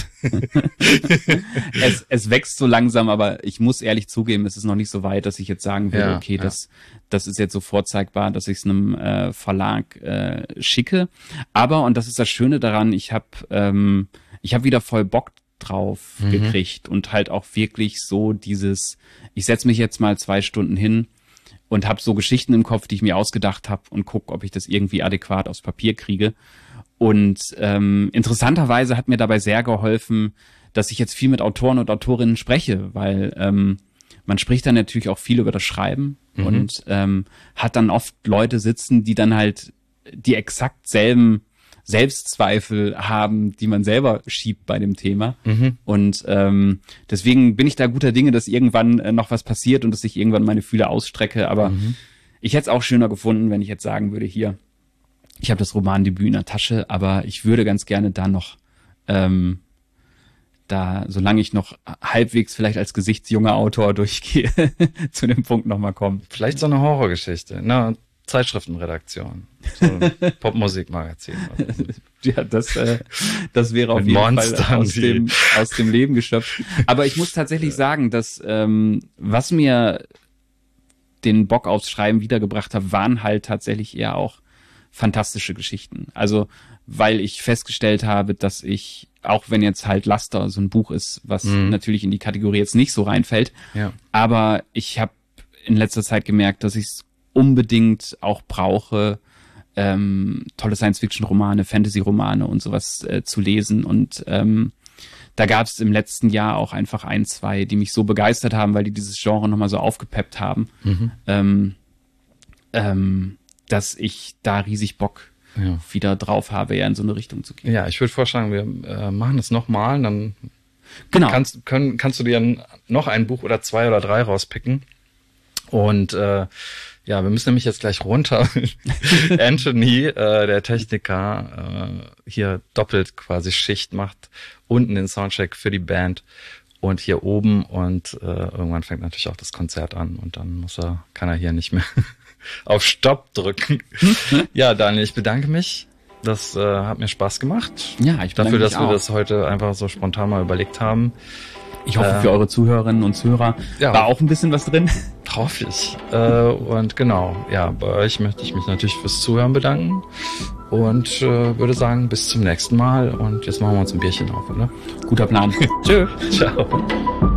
Es wächst so langsam, aber ich muss ehrlich zugeben, es ist noch nicht so weit, dass ich jetzt sagen würde, okay, das ist jetzt so vorzeigbar, dass ich es einem Verlag schicke. Aber, und das ist das Schöne daran, ich habe wieder voll Bock drauf gekriegt und halt auch wirklich so dieses, ich setze mich jetzt mal 2 Stunden hin und habe so Geschichten im Kopf, die ich mir ausgedacht habe und gucke, ob ich das irgendwie adäquat aufs Papier kriege. Und interessanterweise hat mir dabei sehr geholfen, dass ich jetzt viel mit Autoren und Autorinnen spreche, weil man spricht dann natürlich auch viel über das Schreiben und hat dann oft Leute sitzen, die dann halt die exakt selben Selbstzweifel haben, die man selber schiebt bei dem Thema. Und deswegen bin ich da guter Dinge, dass irgendwann noch was passiert und dass ich irgendwann meine Fühler ausstrecke. Aber ich hätte es auch schöner gefunden, wenn ich jetzt sagen würde, hier, ich habe das Romandebüt in der Tasche, aber ich würde ganz gerne da noch, solange ich noch halbwegs vielleicht als gesichtsjunger Autor durchgehe, zu dem Punkt nochmal kommen. Vielleicht so eine Horrorgeschichte, ne? Zeitschriftenredaktion, so ein Popmusikmagazin. Ja, das wäre auf jeden Fall aus dem Leben geschöpft. Aber ich muss tatsächlich sagen, dass was mir den Bock aufs Schreiben wiedergebracht hat, waren halt tatsächlich eher auch fantastische Geschichten. Also weil ich festgestellt habe, dass ich, auch wenn jetzt halt Laster so ein Buch ist, was natürlich in die Kategorie jetzt nicht so reinfällt, aber ich habe in letzter Zeit gemerkt, dass ich es unbedingt auch brauche, tolle Science-Fiction-Romane, Fantasy-Romane und sowas zu lesen. Und da gab es im letzten Jahr auch einfach 1, 2, die mich so begeistert haben, weil die dieses Genre nochmal so aufgepeppt haben, dass ich da riesig Bock wieder drauf habe, eher in so eine Richtung zu gehen. Ja, ich würde vorschlagen, wir machen das nochmal, dann kannst du dir noch ein Buch oder 2 oder 3 rauspicken. Und ja, wir müssen nämlich jetzt gleich runter. Anthony, der Techniker, hier doppelt quasi Schicht macht, unten den Soundcheck für die Band und hier oben und irgendwann fängt natürlich auch das Konzert an und dann kann er hier nicht mehr auf Stopp drücken. Ja, Daniel, ich bedanke mich. Das hat mir Spaß gemacht. Ja, ich dafür, dass wir das heute einfach so spontan mal überlegt haben. Ich hoffe, für eure Zuhörerinnen und Zuhörer war auch ein bisschen was drin. Hoffe ich. Und genau, ja, bei euch möchte ich mich natürlich fürs Zuhören bedanken und würde sagen, bis zum nächsten Mal. Und jetzt machen wir uns ein Bierchen auf, oder? Guter Plan. Tschö. Ciao.